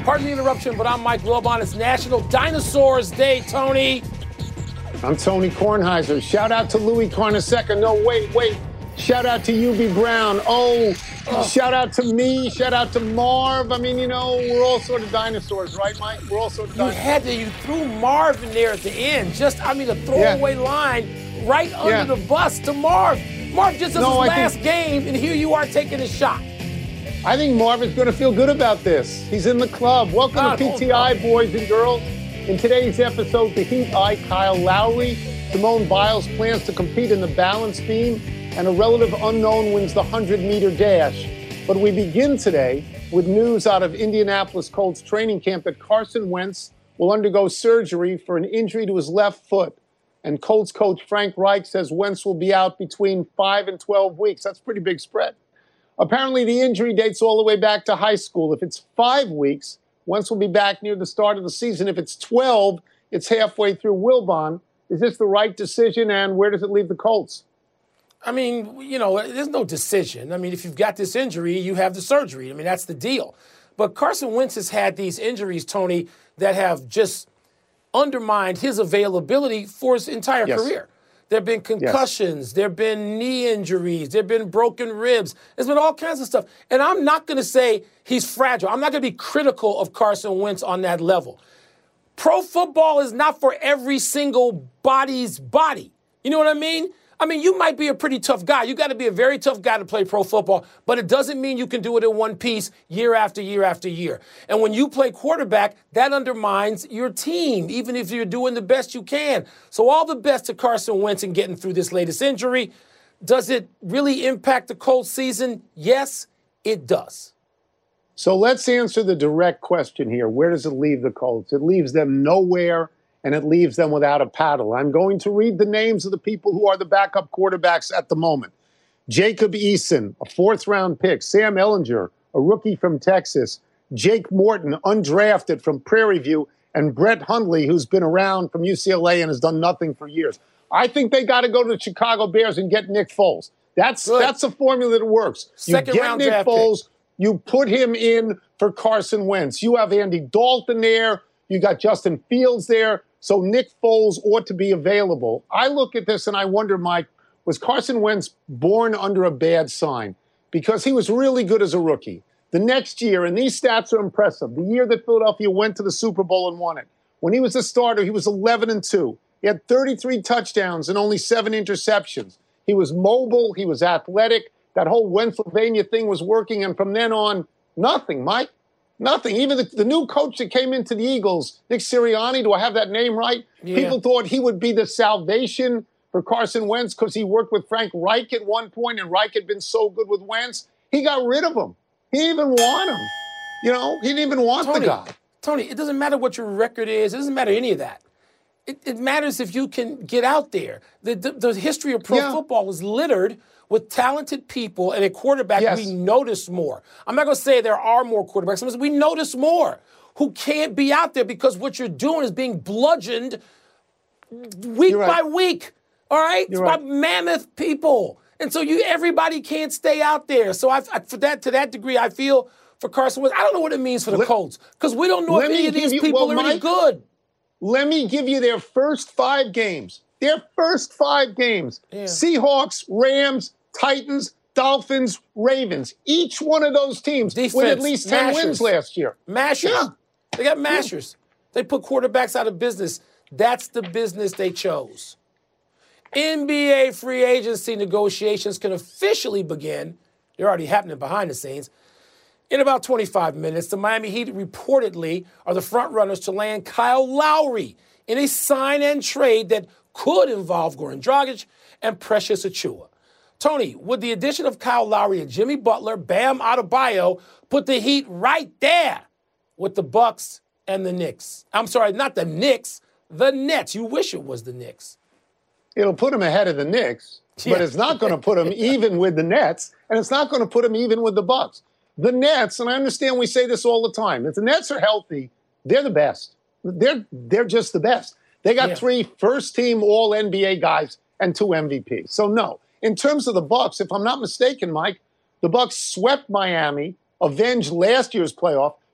Pardon the interruption, but I'm Mike Wilbon. It's National Dinosaurs Day, Tony. I'm Tony Kornheiser. Shout out to Louis Carnesecca. No, wait. Shout out to UB Brown. Shout out to me. Shout out to Marv. I mean, we're all sort of dinosaurs, right, Mike? We're all sort of dinosaurs. You threw Marv in there at the end. A throwaway line right under the bus to Marv. Marv just does his last game, and here you are taking a shot. I think Marv is going to feel good about this. He's in the club. Welcome to PTI, boys and girls. In today's episode, the Heat eye Kyle Lowry. Simone Biles plans to compete in the balance beam, and a relative unknown wins the 100-meter dash. But we begin today with news out of Indianapolis Colts training camp that Carson Wentz will undergo surgery for an injury to his left foot. And Colts coach Frank Reich says Wentz will be out between 5 and 12 weeks. That's a pretty big spread. Apparently, the injury dates all the way back to high school. If it's 5 weeks, Wentz will be back near the start of the season. If it's 12, it's halfway through. Wilbon, is this the right decision, and where does it leave the Colts? I mean, there's no decision. I mean, if you've got this injury, you have the surgery. I mean, that's the deal. But Carson Wentz has had these injuries, Tony, that have just undermined his availability for his entire career. There have been concussions. There have been knee injuries. There have been broken ribs. There's been all kinds of stuff. And I'm not going to say he's fragile. I'm not going to be critical of Carson Wentz on that level. Pro football is not for every single body's body. You know what I mean? I mean, you might be a pretty tough guy. You got to be a very tough guy to play pro football, but it doesn't mean you can do it in one piece year after year after year. And when you play quarterback, that undermines your team, even if you're doing the best you can. So all the best to Carson Wentz in getting through this latest injury. Does it really impact the Colts season? Yes, it does. So let's answer the direct question here. Where does it leave the Colts? It leaves them nowhere, and it leaves them without a paddle. I'm going to read the names of the people who are the backup quarterbacks at the moment. Jacob Eason, a fourth-round pick. Sam Ehlinger, a rookie from Texas. Jake Morton, undrafted from Prairie View. And Brett Hundley, who's been around from UCLA and has done nothing for years. I think they got to go to the Chicago Bears and get Nick Foles. That's a formula that works. Second round Nick draft Foles, pick. You put him in for Carson Wentz. You have Andy Dalton there. You got Justin Fields there. So Nick Foles ought to be available. I look at this and I wonder, Mike, was Carson Wentz born under a bad sign? Because he was really good as a rookie. The next year, and these stats are impressive, the year that Philadelphia went to the Super Bowl and won it, when he was a starter, he was 11-2. He had 33 touchdowns and only 7 interceptions. He was mobile. He was athletic. That whole Pennsylvania thing was working. And from then on, nothing, Mike. Nothing. Even the new coach that came into the Eagles, Nick Sirianni, do I have that name right? Yeah. People thought he would be the salvation for Carson Wentz because he worked with Frank Reich at one point, and Reich had been so good with Wentz. He got rid of him. He didn't even want him. He didn't even want the guy. Tony, it doesn't matter what your record is. It doesn't matter any of that. It matters if you can get out there. The history of pro football is littered with talented people and a quarterback we notice more. I'm not going to say there are more quarterbacks. We notice more who can't be out there because what you're doing is being bludgeoned week by week. All right? By mammoth people. And so everybody can't stay out there. So to that degree, I feel for Carson Wentz. I don't know what it means for the Colts because we don't know if any of these people are any good. Let me give you their first 5 games. Their first 5 games. Yeah. Seahawks, Rams, Titans, Dolphins, Ravens. Each one of those teams with at least 10 wins last year. Mashers. Yeah. They got mashers. They put quarterbacks out of business. That's the business they chose. NBA free agency negotiations can officially begin. They're already happening behind the scenes. In about 25 minutes, the Miami Heat reportedly are the front runners to land Kyle Lowry in a sign and trade that could involve Goran Dragic and Precious Achiuwa. Tony, would the addition of Kyle Lowry and Jimmy Butler, Bam Adebayo, put the Heat right there with the Bucks and the Knicks? I'm sorry, not the Knicks, the Nets. You wish it was the Knicks. It'll put them ahead of the Knicks, but it's not going to put them even with the Nets, and it's not going to put them even with the Bucks. The Nets, and I understand we say this all the time, if the Nets are healthy, they're the best. They're just the best. They got 3 first-team All-NBA guys and 2 MVPs. So, no. In terms of the Bucks, if I'm not mistaken, Mike, the Bucks swept Miami, avenged last year's playoff,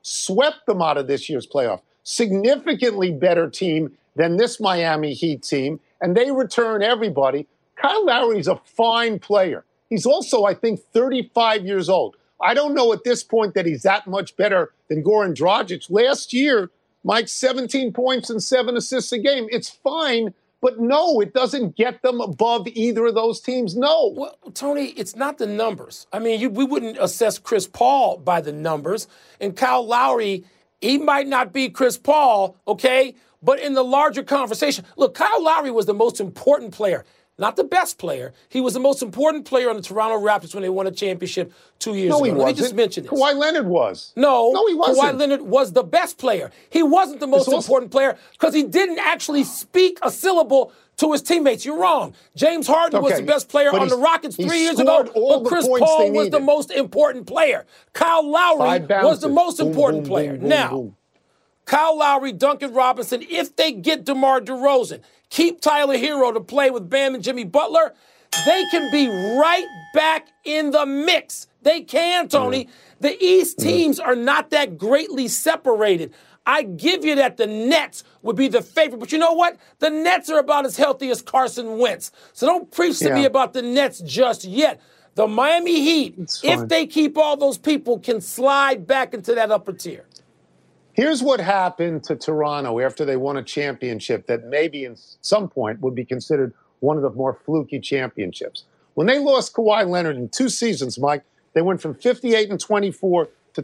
swept them out of this year's playoff. Significantly better team than this Miami Heat team, and they return everybody. Kyle Lowry's a fine player. He's also, I think, 35 years old. I don't know at this point that he's that much better than Goran Dragic. Last year, Mike, 17 points and 7 assists a game. It's fine, but no, it doesn't get them above either of those teams. No. Well, Tony, it's not the numbers. I mean, we wouldn't assess Chris Paul by the numbers. And Kyle Lowry, he might not be Chris Paul, okay? But in the larger conversation, look, Kyle Lowry was the most important player. Not the best player. He was the most important player on the Toronto Raptors when they won a championship 2 years ago. He wasn't. Let me just mention this. Kawhi Leonard was. No, he wasn't. Kawhi Leonard was the best player. He wasn't the most important player because he didn't actually speak a syllable to his teammates. You're wrong. James Harden was the best player on the Rockets 3 years ago, but Chris Paul was the most important player. Kyle Lowry was the most important player. Now, Kyle Lowry, Duncan Robinson, if they get DeMar DeRozan, keep Tyler Hero to play with Bam and Jimmy Butler, they can be right back in the mix. They can, Tony. The East teams are not that greatly separated. I give you that the Nets would be the favorite. But you know what? The Nets are about as healthy as Carson Wentz. So don't preach to me about the Nets just yet. The Miami Heat, if they keep all those people, can slide back into that upper tier. Here's what happened to Toronto after they won a championship that maybe in some point would be considered one of the more fluky championships. When they lost Kawhi Leonard in 2 seasons, Mike, they went from 58-24 to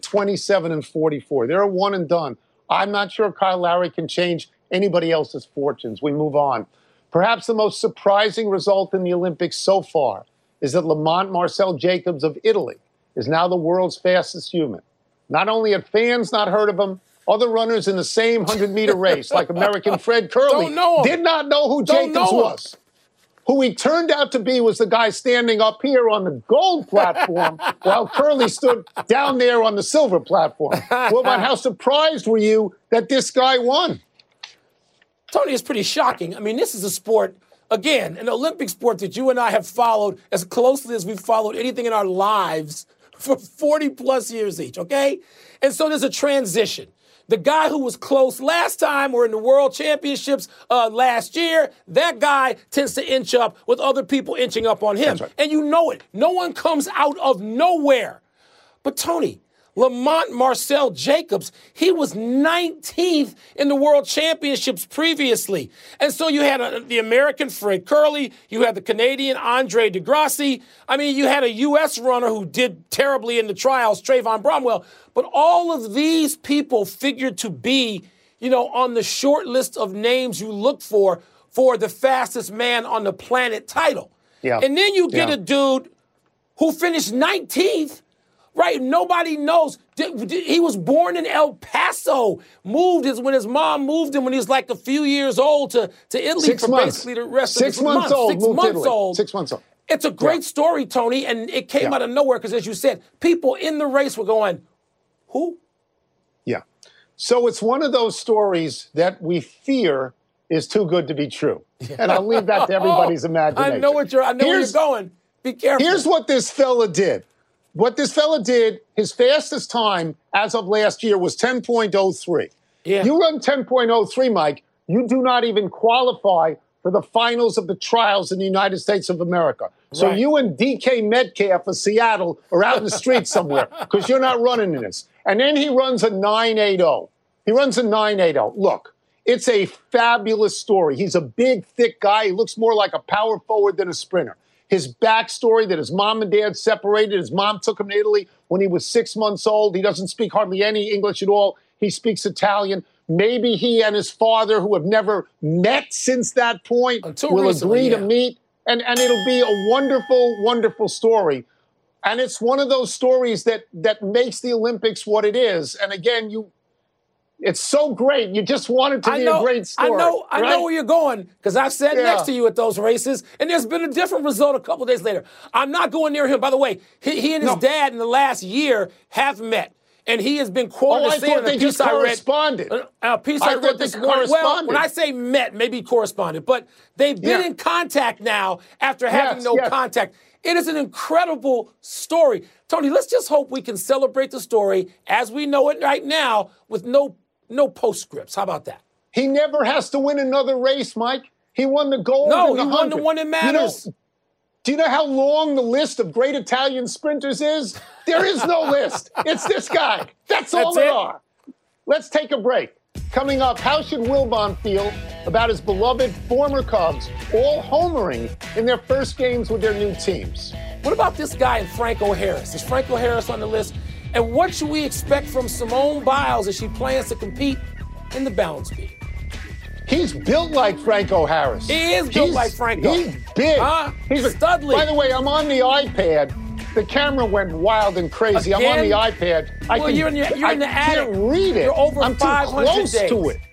27-44. They're a one and done. I'm not sure Kyle Lowry can change anybody else's fortunes. We move on. Perhaps the most surprising result in the Olympics so far is that Lamont Marcel Jacobs of Italy is now the world's fastest human. Not only had fans not heard of him, other runners in the same 100-meter race, like American Fred Curley, did not know who Jacobs was. Who he turned out to be was the guy standing up here on the gold platform while Curley stood down there on the silver platform. Well, man, how surprised were you that this guy won? Tony, it's pretty shocking. I mean, this is a sport, again, an Olympic sport that you and I have followed as closely as we've followed anything in our lives for 40-plus years each, okay? And so there's a transition. The guy who was close last time or in the World Championships last year, that guy tends to inch up with other people inching up on him. That's right. And you know it. No one comes out of nowhere. But, Tony, Lamont Marcel Jacobs, he was 19th in the World Championships previously. And so you had the American Fred Curley, you had the Canadian Andre DeGrassi. I mean, you had a U.S. runner who did terribly in the trials, Trayvon Bromwell. But all of these people figured to be, on the short list of names you look for the fastest man on the planet title. Yeah. And then you get a dude who finished 19th. Right, nobody knows. He was born in El Paso. When his mom moved him when he was like a few years old to Italy 6 months. Basically the rest of his 6 months old. 6 months old. 6 months old. It's a great story, Tony, and it came out of nowhere because, as you said, people in the race were going, who? Yeah. So it's one of those stories that we fear is too good to be true. And I'll leave that to everybody's imagination. I know where you're going. Be careful. Here's what this fella did. What this fella did, his fastest time as of last year was 10.03. Yeah. You run 10.03, Mike, you do not even qualify for the finals of the trials in the United States of America. So you and DK Metcalf of Seattle are out in the street somewhere because you're not running in this. And then he runs a 9.80. He runs a 9.80. Look, it's a fabulous story. He's a big, thick guy. He looks more like a power forward than a sprinter. His backstory that his mom and dad separated. His mom took him to Italy when he was 6 months old. He doesn't speak hardly any English at all. He speaks Italian. Maybe he and his father, who have never met since that point, will agree to meet. And it'll be a wonderful, wonderful story. And it's one of those stories that makes the Olympics what it is. And again, it's so great. You just want it to be a great story. I know where you're going because I've sat next to you at those races, and there's been a different result a couple days later. I'm not going near him. By the way, he and his dad in the last year have met. And he has been quoted as saying they just corresponded. A piece I read this morning. Well, when I say met, maybe corresponded. But they've been in contact now after having no contact. It is an incredible story. Tony, let's just hope we can celebrate the story as we know it right now with no postscripts. How about that? He never has to win another race, Mike. He won the gold. No, and the he won the 100. one that matters. Do you know how long the list of great Italian sprinters is? There is no list. It's this guy. That's all there are. Let's take a break. Coming up, how should Wilbon feel about his beloved former Cubs all homering in their first games with their new teams? What about this guy and Franco Harris? Is Franco Harris on the list? And what should we expect from Simone Biles as she plans to compete in the balance beam? He's built like Franco Harris. He is built like Franco. He's big. He's Studley. By the way, I'm on the iPad. The camera went wild and crazy. Again? I'm on the iPad. You're in the attic. I can't read it. You're over I'm 500 too close days. to it.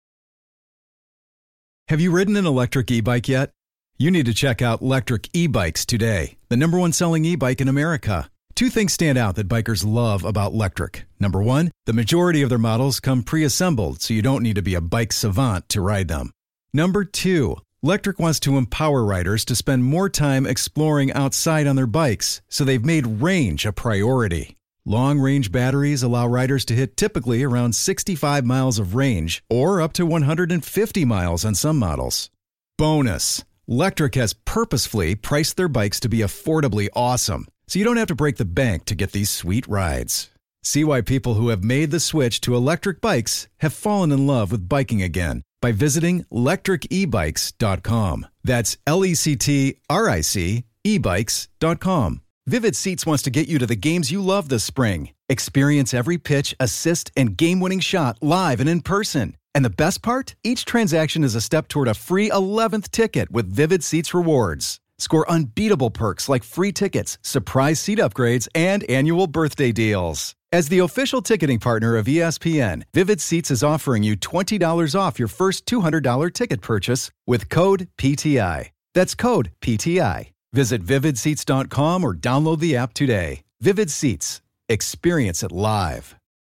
Have you ridden an electric e-bike yet? You need to check out Lectric E-Bikes today, the #1 selling e-bike in America. Two things stand out that bikers love about Lectric. Number one, the majority of their models come pre-assembled, so you don't need to be a bike savant to ride them. Number two, Lectric wants to empower riders to spend more time exploring outside on their bikes, so they've made range a priority. Long-range batteries allow riders to hit typically around 65 miles of range, or up to 150 miles on some models. Bonus, Lectric has purposefully priced their bikes to be affordably awesome, so you don't have to break the bank to get these sweet rides. See why people who have made the switch to electric bikes have fallen in love with biking again by visiting lectricebikes.com. That's LECTRIC ebikes.com. Vivid Seats wants to get you to the games you love this spring. Experience every pitch, assist, and game-winning shot live and in person. And the best part? Each transaction is a step toward a free 11th ticket with Vivid Seats rewards. Score unbeatable perks like free tickets, surprise seat upgrades, and annual birthday deals. As the official ticketing partner of ESPN, Vivid Seats is offering you $20 off your first $200 ticket purchase with code PTI. That's code PTI. Visit vividseats.com or download the app today. Vivid Seats. Experience it live.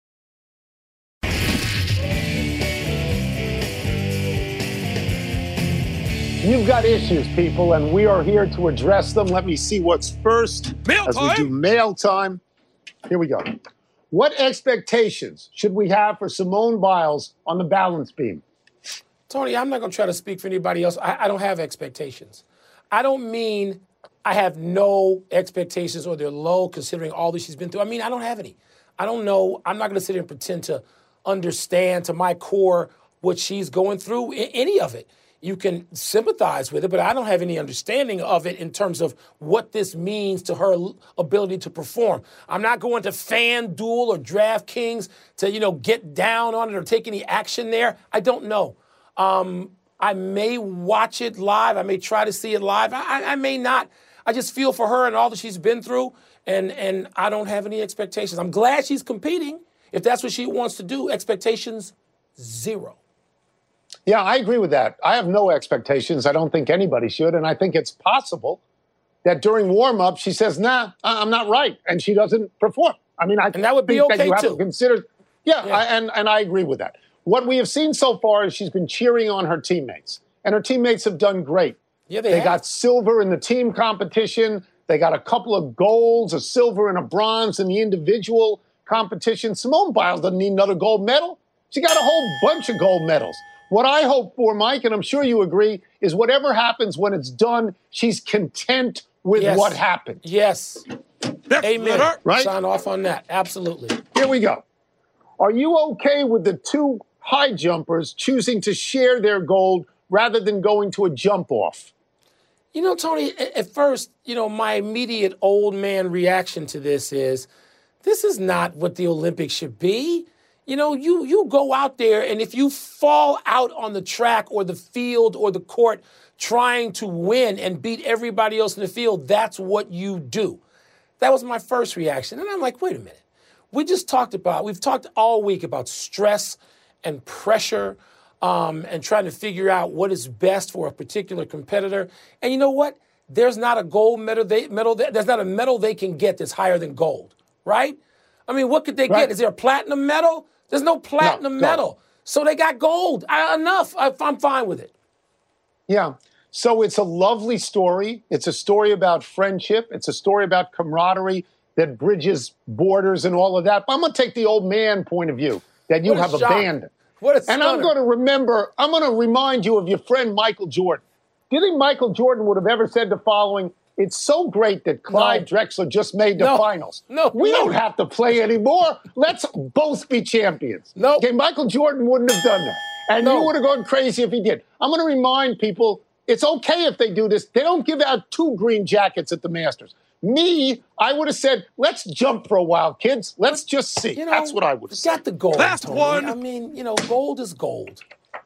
You've got issues, people, and we are here to address them. Let me see what's first. Mail as time. we do mail time. Here we go. What expectations should we have for Simone Biles on the balance beam? Tony, I'm not going to try to speak for anybody else. I don't have expectations. I don't mean I have no expectations or they're low considering all that she's been through. I mean, I don't have any. I don't know. I'm not going to sit here and pretend to understand to my core what she's going through, any of it. You can sympathize with it, but I don't have any understanding of it in terms of what this means to her ability to perform. I'm not going to FanDuel or DraftKings to, get down on it or take any action there. I don't know. I may watch it live. I may try to see it live. I may not. I just feel for her and all that she's been through, and I don't have any expectations. I'm glad she's competing. If that's what she wants to do, expectations, zero. Yeah, I agree with that. I have no expectations. I don't think anybody should. And I think it's possible that during warm-up, she says, nah, I'm not right. And she doesn't perform. I mean, and that would be think okay, that you have too. to consider. And I agree with that. What we have seen so far is she's been cheering on her teammates. And her teammates have done great. Yeah, they got silver in the team competition. They got a couple of golds, a silver and a bronze in the individual competition. Simone Biles doesn't need another gold medal. She got a whole bunch of gold medals. What I hope for, Mike, and I'm sure you agree, is whatever happens when it's done, she's content with what happened. Yes. Amen. Right? Sign off on that. Absolutely. Here we go. Are you okay with the two high jumpers choosing to share their gold rather than going to a jump off? Tony, at first, my immediate old man reaction to this is not what the Olympics should be. You go out there, and if you fall out on the track or the field or the court trying to win and beat everybody else in the field, that's what you do. That was my first reaction. And I'm like, wait a minute. We've talked all week about stress and pressure and trying to figure out what is best for a particular competitor. And you know what? There's not a gold medal. There's not a medal they can get that's higher than gold, right? I mean, what could they get? Is there a platinum medal? There's no platinum medal. So they got gold. Enough. I'm fine with it. Yeah. So it's a lovely story. It's a story about friendship. It's a story about camaraderie that bridges borders and all of that. But I'm going to take the old man point of view that you have abandoned. What a stunner. And I'm going to remind you of your friend Michael Jordan. Do you think Michael Jordan would have ever said the following? It's so great that Clyde Drexler just made the finals. We don't have to play anymore. Let's both be champions. Okay, Michael Jordan wouldn't have done that. And you would have gone crazy if he did. I'm going to remind people, it's okay if they do this. They don't give out 2 green jackets at the Masters. Me, I would have said, let's jump for a while, kids. Let's just see. That's what I would have said. Got the gold. Last one. I mean, gold is gold.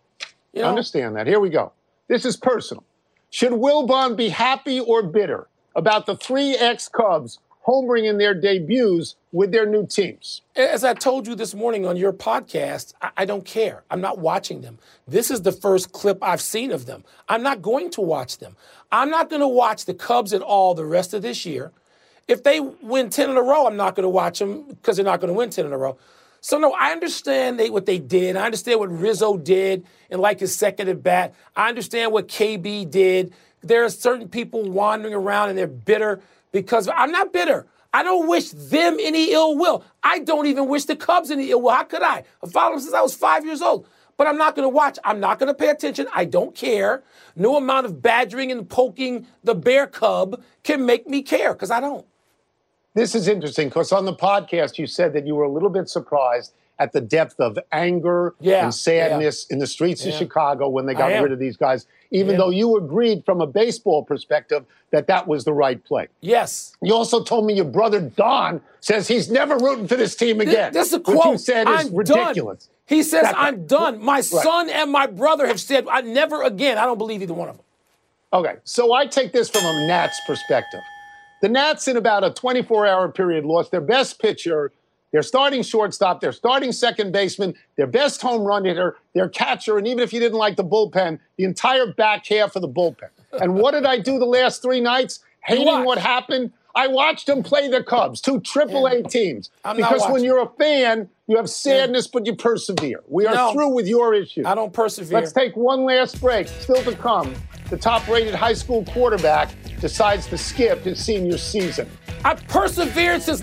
I understand that. Here we go. This is personal. Should Wilbon be happy or bitter about the 3 ex-Cubs homering in their debuts with their new teams? As I told you this morning on your podcast, I don't care. I'm not watching them. This is the first clip I've seen of them. I'm not going to watch them. I'm not going to watch the Cubs at all the rest of this year. If they win 10 in a row, I'm not going to watch them because they're not going to win 10 in a row. So, no, I understand what they did. I understand what Rizzo did and like his second at bat. I understand what KB did. There are certain people wandering around and they're bitter because I'm not bitter. I don't wish them any ill will. I don't even wish the Cubs any ill will. How could I? I've followed them since I was 5 years old. But I'm not going to watch. I'm not going to pay attention. I don't care. No amount of badgering and poking the bear cub can make me care because I don't. This is interesting because on the podcast you said that you were a little bit surprised at the depth of anger and sadness in the streets of Chicago when they got rid of these guys, even though you agreed from a baseball perspective that was the right play. Yes. You also told me your brother Don says he's never rooting for this team again. This is a quote. Which you said is ridiculous. Done. He says, I'm done. My son and my brother have said, I never again. I don't believe either one of them. Okay, so I take this from a Nats perspective. The Nats, in about a 24-hour period, lost their best pitcher, their starting shortstop, their starting second baseman, their best home run hitter, their catcher, and even if you didn't like the bullpen, the entire back half of the bullpen. And what did I do the last 3 nights? Hating what happened? I watched them play the Cubs, 2 AAA teams. Because when you're a fan, you have sadness, but you persevere. We are through with your issues. I don't persevere. Let's take one last break. Still to come, the top-rated high school quarterback decides to skip his senior season. I've persevered since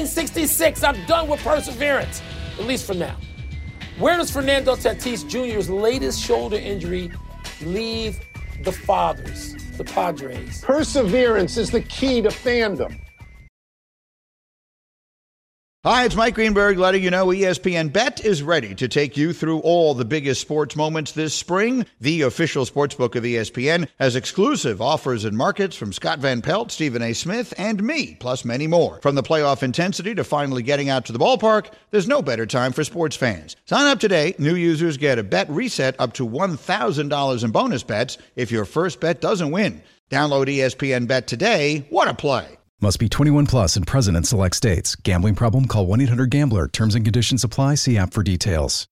1966. I'm done with perseverance, at least for now. Where does Fernando Tatis Jr.'s latest shoulder injury leave the Fathers, the Padres? Perseverance is the key to fandom. Hi, it's Mike Greenberg letting you know ESPN Bet is ready to take you through all the biggest sports moments this spring. The official sportsbook of ESPN has exclusive offers and markets from Scott Van Pelt, Stephen A. Smith, and me, plus many more. From the playoff intensity to finally getting out to the ballpark, there's no better time for sports fans. Sign up today. New users get a bet reset up to $1,000 in bonus bets if your first bet doesn't win. Download ESPN Bet today. What a play. Must be 21 plus and present in select states. Gambling problem? Call 1-800-GAMBLER. Terms and conditions apply. See app for details.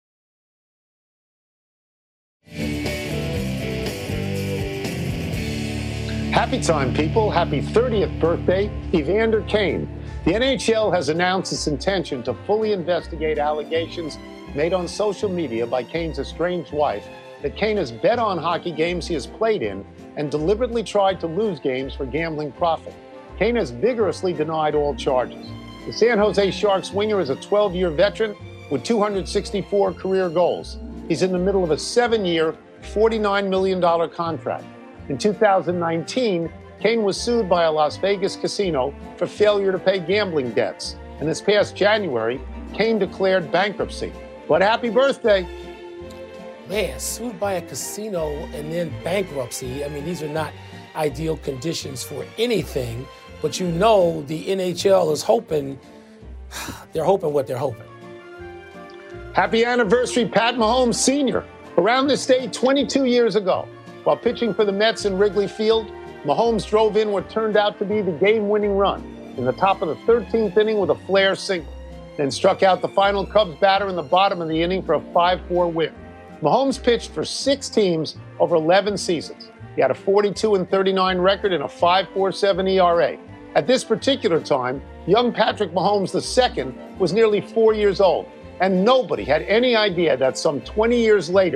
Happy time, people. Happy 30th birthday, Evander Kane. The NHL has announced its intention to fully investigate allegations made on social media by Kane's estranged wife that Kane has bet on hockey games he has played in and deliberately tried to lose games for gambling profit. Kane has vigorously denied all charges. The San Jose Sharks winger is a 12-year veteran with 264 career goals. He's in the middle of a 7-year, $49 million contract. In 2019, Kane was sued by a Las Vegas casino for failure to pay gambling debts. And this past January, Kane declared bankruptcy. But happy birthday. Man, sued by a casino and then bankruptcy. I mean, these are not ideal conditions for anything. But the NHL is hoping, they're hoping what they're hoping. Happy anniversary, Pat Mahomes Sr. Around this day 22 years ago, while pitching for the Mets in Wrigley Field, Mahomes drove in what turned out to be the game-winning run in the top of the 13th inning with a flare single, then struck out the final Cubs batter in the bottom of the inning for a 5-4 win. Mahomes pitched for 6 teams over 11 seasons. He had a 42-39 record and a 5.47 ERA. At this particular time, young Patrick Mahomes II was nearly 4 years old, and nobody had any idea that some 20 years later,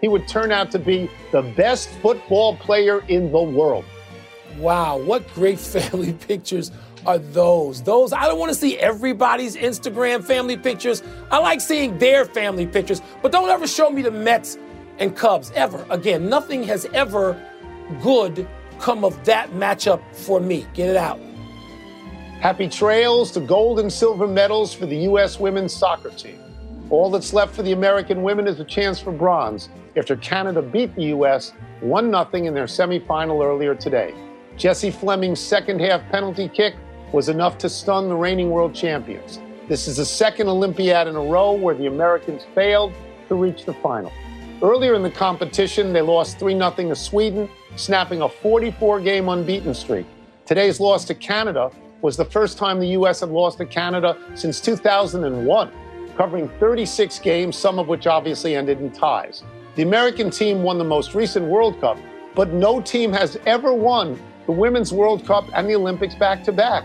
he would turn out to be the best football player in the world. Wow, what great family pictures are those? I don't want to see everybody's Instagram family pictures. I like seeing their family pictures, but don't ever show me the Mets and Cubs, ever. Again, nothing has ever good come of that matchup for me. Get it out. Happy trails to gold and silver medals for the U.S. women's soccer team. All that's left for the American women is a chance for bronze after Canada beat the U.S. 1-0 in their semifinal earlier today. Jessie Fleming's second-half penalty kick was enough to stun the reigning world champions. This is the second Olympiad in a row where the Americans failed to reach the final. Earlier in the competition, they lost 3-0 to Sweden, snapping a 44-game unbeaten streak. Today's loss to Canada was the first time the U.S. had lost to Canada since 2001, covering 36 games, some of which obviously ended in ties. The American team won the most recent World Cup, but no team has ever won the Women's World Cup and the Olympics back-to-back.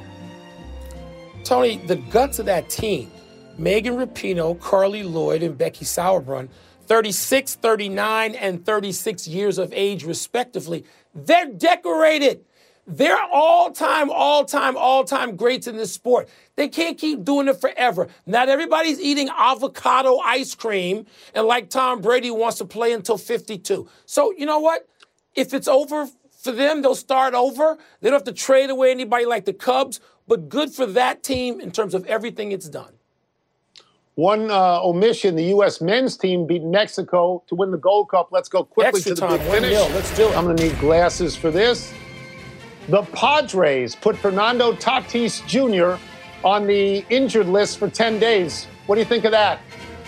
Tony, the guts of that team, Megan Rapinoe, Carly Lloyd, and Becky Sauerbrunn, 36, 39, and 36 years of age, respectively, they're decorated. They're all-time greats in this sport. They can't keep doing it forever. Not everybody's eating avocado ice cream and like Tom Brady wants to play until 52. So you know what? If it's over for them, they'll start over. They don't have to trade away anybody like the Cubs, but good for that team in terms of everything it's done. One omission, the U.S. men's team beat Mexico to win the Gold Cup. Let's go quickly Extra to the time, big finish. 1-0. Let's do it. I'm going to need glasses for this. The Padres put Fernando Tatis Jr. on the injured list for 10 days. What do you think of that?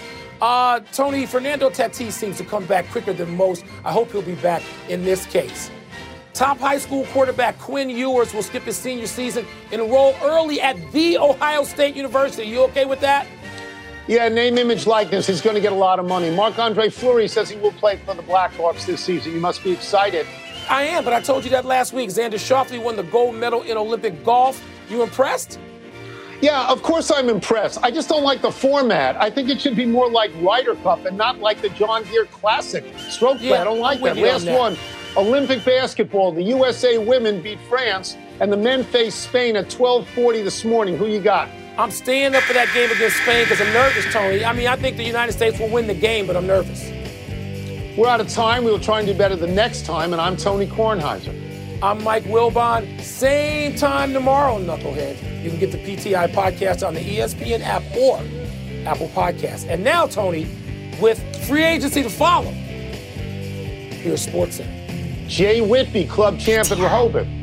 Tony, Fernando Tatis seems to come back quicker than most. I hope he'll be back in this case. Top high school quarterback Quinn Ewers will skip his senior season and enroll early at The Ohio State University. You okay with that? Yeah, name, image, likeness. He's going to get a lot of money. Marc-Andre Fleury says he will play for the Blackhawks this season. You must be excited. I am, but I told you that last week. Xander Schauffele won the gold medal in Olympic golf. You impressed? Yeah, of course I'm impressed. I just don't like the format. I think it should be more like Ryder Cup and not like the John Deere Classic stroke play. I don't like that. Last one, Olympic basketball. The USA women beat France, and the men face Spain at 12:40 this morning. Who you got? I'm staying up for that game against Spain because I'm nervous, Tony. I mean, I think the United States will win the game, but I'm nervous. We're out of time. We will try and do better the next time, and I'm Tony Kornheiser. I'm Mike Wilbon. Same time tomorrow, Knucklehead. You can get the PTI podcast on the ESPN app or Apple Podcasts. And now, Tony, with free agency to follow, here's SportsCenter. Jay Whitby, club champ at Rehoboth.